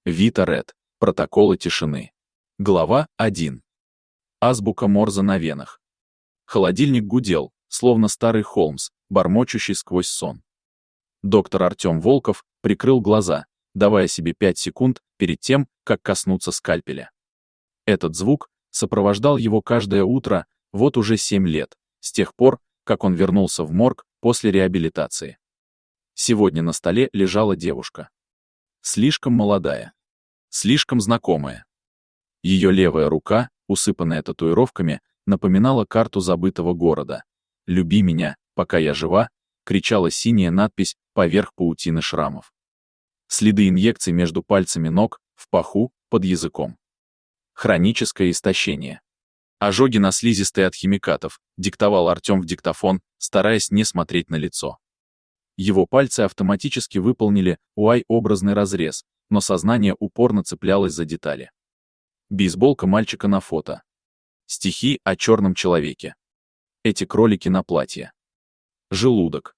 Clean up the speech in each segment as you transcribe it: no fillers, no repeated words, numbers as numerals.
Вита Ред. Протоколы тишины. Глава 1. Азбука Морзе на венах. Холодильник гудел, словно старый Холмс, бормочущий сквозь сон. Доктор Артем Волков прикрыл глаза, давая себе 5 секунд перед тем, как коснуться скальпеля. Этот звук сопровождал его каждое утро вот уже 7 лет, с тех пор, как он вернулся в морг после реабилитации. Сегодня на столе лежала девушка. Слишком молодая. Слишком знакомая. Ее левая рука, усыпанная татуировками, напоминала карту забытого города. «Люби меня, пока я жива», кричала синяя надпись поверх паутины шрамов. Следы инъекций между пальцами ног, в паху, под языком. Хроническое истощение. Ожоги на слизистой от химикатов, диктовал Артем в диктофон, стараясь не смотреть на лицо. Его пальцы автоматически выполнили Y-образный разрез, но сознание упорно цеплялось за детали. Бейсболка мальчика на фото. Стихи о черном человеке. Эти кролики на платье. Желудок.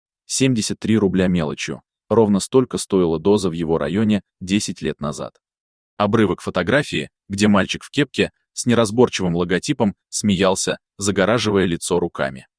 73 рубля мелочью. Ровно столько стоила доза в его районе 10 лет назад. Обрывок фотографии, где мальчик в кепке с неразборчивым логотипом смеялся, загораживая лицо руками.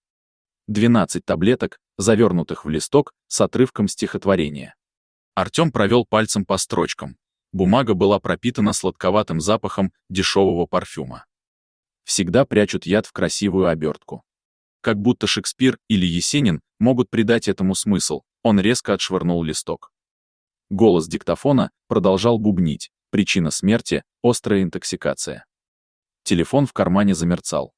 12 таблеток, завернутых в листок с отрывком стихотворения. Артем провел пальцем по строчкам. Бумага была пропитана сладковатым запахом дешевого парфюма. Всегда прячут яд в красивую обертку. Как будто Шекспир или Есенин могут придать этому смысл, он резко отшвырнул листок. Голос диктофона продолжал бубнить. Причина смерти – острая интоксикация. Телефон в кармане замерцал.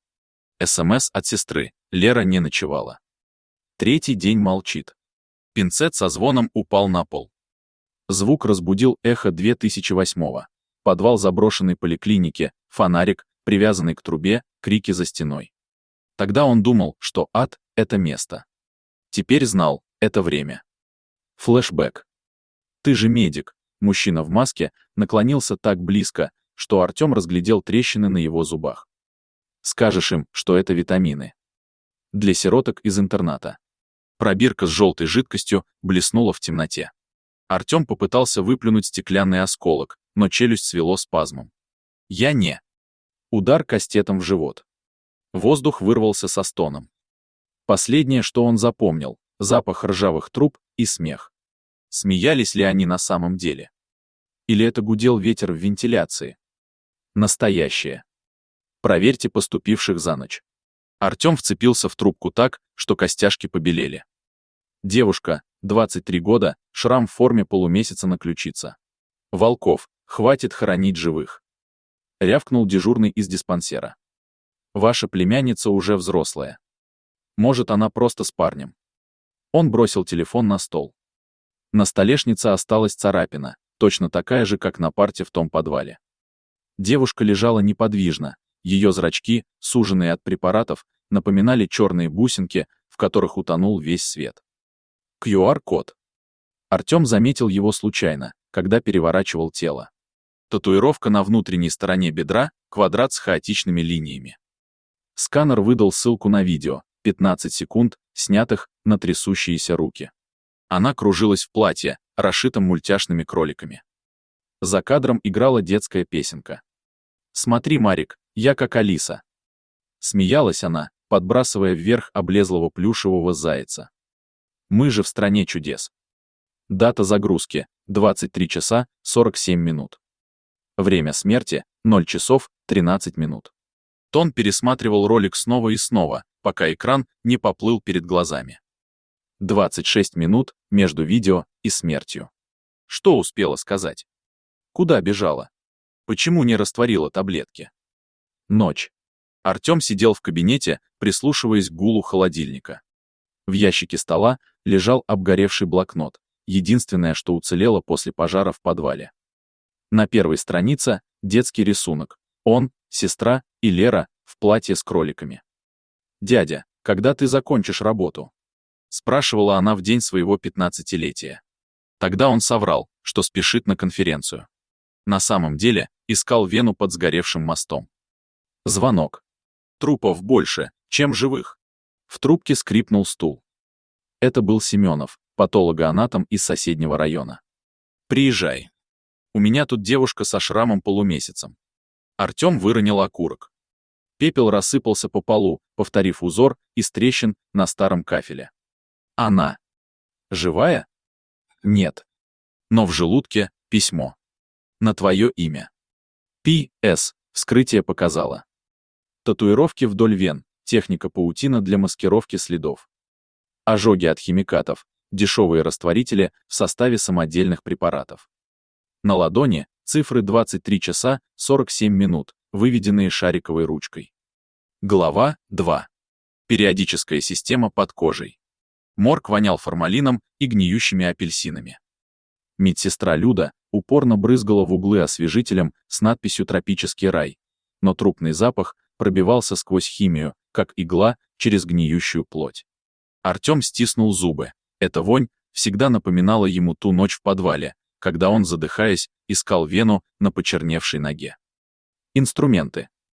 СМС от сестры. Лера не ночевала. Третий день молчит. Пинцет со звоном упал на пол. Звук разбудил эхо 2008-го. Подвал заброшенной поликлиники, фонарик, привязанный к трубе, крики за стеной. Тогда он думал, что ад — это место. Теперь знал, это время. Флэшбэк. «Ты же медик». Мужчина в маске наклонился так близко, что Артем разглядел трещины на его зубах. «Скажешь им, что это витамины. Для сироток из интерната». Пробирка с желтой жидкостью блеснула в темноте. Артем попытался выплюнуть стеклянный осколок, но челюсть свело спазмом. «Я не». Удар кастетом в живот. Воздух вырвался со стоном. Последнее, что он запомнил — запах ржавых труб и смех. Смеялись ли они на самом деле? Или это гудел ветер в вентиляции? Настоящее. Проверьте поступивших за ночь. Артем вцепился в трубку так, что костяшки побелели. Девушка, 23 года, шрам в форме полумесяца на ключице. Волков, хватит хоронить живых. Рявкнул дежурный из диспансера. Ваша племянница уже взрослая. Может, она просто с парнем. Он бросил телефон на стол. На столешнице осталась царапина, точно такая же, как на парте в том подвале. Девушка лежала неподвижно, ее зрачки, суженные от препаратов, напоминали черные бусинки, в которых утонул весь свет. QR-код. Артем заметил его случайно, когда переворачивал тело. Татуировка на внутренней стороне бедра, квадрат с хаотичными линиями. Сканер выдал ссылку на видео, 15 секунд, снятых на трясущиеся руки. Она кружилась в платье, расшитом мультяшными кроликами. За кадром играла детская песенка. «Смотри, Марик, я как Алиса». Смеялась она, подбрасывая вверх облезлого плюшевого зайца. Мы же в стране чудес. Дата загрузки — 23 часа 47 минут. Время смерти — 0 часов 13 минут. Тон пересматривал ролик снова и снова, пока экран не поплыл перед глазами. 26 минут между видео и смертью. Что успела сказать? Куда бежала? Почему не растворила таблетки? Ночь. Артем сидел в кабинете, прислушиваясь к гулу холодильника. В ящике стола лежал обгоревший блокнот, единственное, что уцелело после пожара в подвале. На первой странице детский рисунок. Он, сестра и Лера в платье с кроликами. «Дядя, когда ты закончишь работу?» — спрашивала она в день своего 15-летия. Тогда он соврал, что спешит на конференцию. На самом деле искал вену под сгоревшим мостом. Звонок. Трупов больше, чем живых. В трубке скрипнул стул. Это был Семенов, патологоанатом из соседнего района. «Приезжай». У меня тут девушка со шрамом полумесяцем. Артем выронил окурок. Пепел рассыпался по полу, повторив узор из трещин на старом кафеле. Она. Живая? Нет. Но в желудке письмо. На твое имя. П.С. Вскрытие показало. Татуировки вдоль вен, техника паутина для маскировки следов. Ожоги от химикатов, дешевые растворители в составе самодельных препаратов. На ладони цифры 23 часа 47 минут, выведенные шариковой ручкой. Глава 2. Периодическая система под кожей. Морг вонял формалином и гниющими апельсинами. Медсестра Люда упорно брызгала в углы освежителем с надписью «Тропический рай», но трупный запах пробивался сквозь химию, как игла через гниющую плоть. Артем стиснул зубы. Эта вонь всегда напоминала ему ту ночь в подвале, когда он, задыхаясь, искал вену на почерневшей ноге. Инструменты.